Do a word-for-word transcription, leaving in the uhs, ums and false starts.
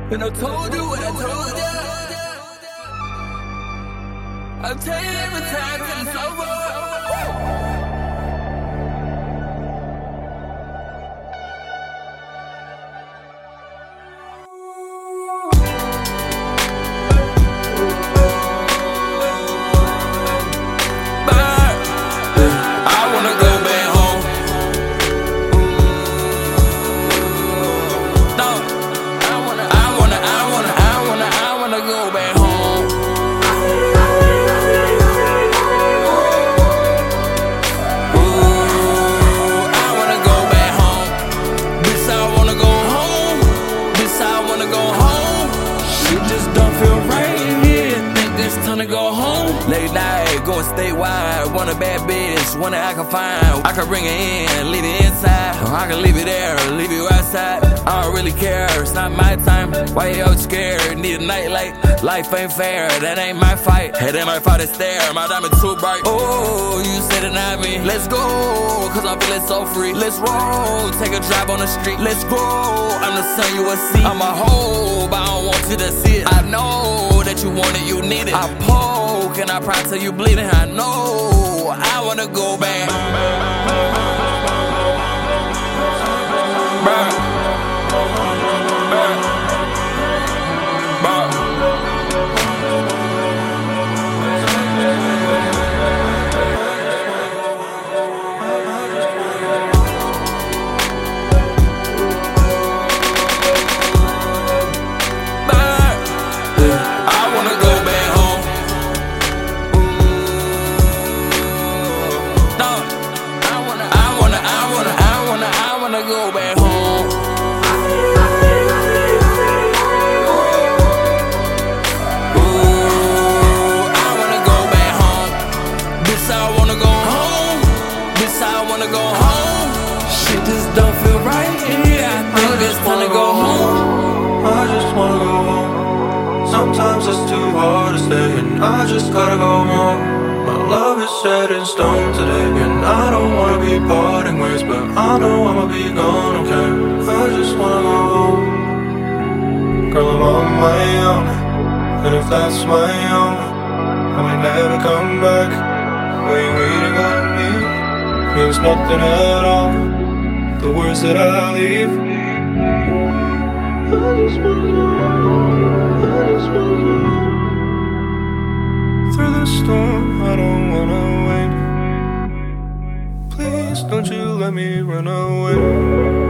And I told you what I told ya. I'll tell you every time till it's over. Go home. Late night, going statewide. Want a bad bitch, one that I can find. I can bring it in, leave it inside. Or I can leave it there, leave it outside. I don't really care, it's not my time. Why you always scared? Need a nightlight. Life ain't fair, that ain't my fight. Hey, that my fight is there, my diamond too bright. Oh, you said it not me. Let's go, cause I'm feeling so free. Let's roll, take a drive on the street. Let's go, I'm the sun you will see. I'm a hoe, but I don't want you to see it. I know that you want it, you need it. I poke and I pry till you bleeding. I know I wanna go back. Burn. Burn. Burn. Go back home. Ooh, I wanna go back home. This I wanna go home. This I wanna go home. Shit just don't feel right in here. I think it's time to go home. I just wanna go home. Sometimes it's too hard to stay, and I just gotta go home. My love is set in stone today, and I don't wanna be parting ways, but I know I'ma be gone, okay? I just wanna go home. Girl, I'm on my own, and if that's my own, I may never come back. Wait, waiting on me means nothing at all. The words that I leave, I just wanna go home. I just wanna go home. Through the storm, I don't wanna wait. Please don't you let me run away.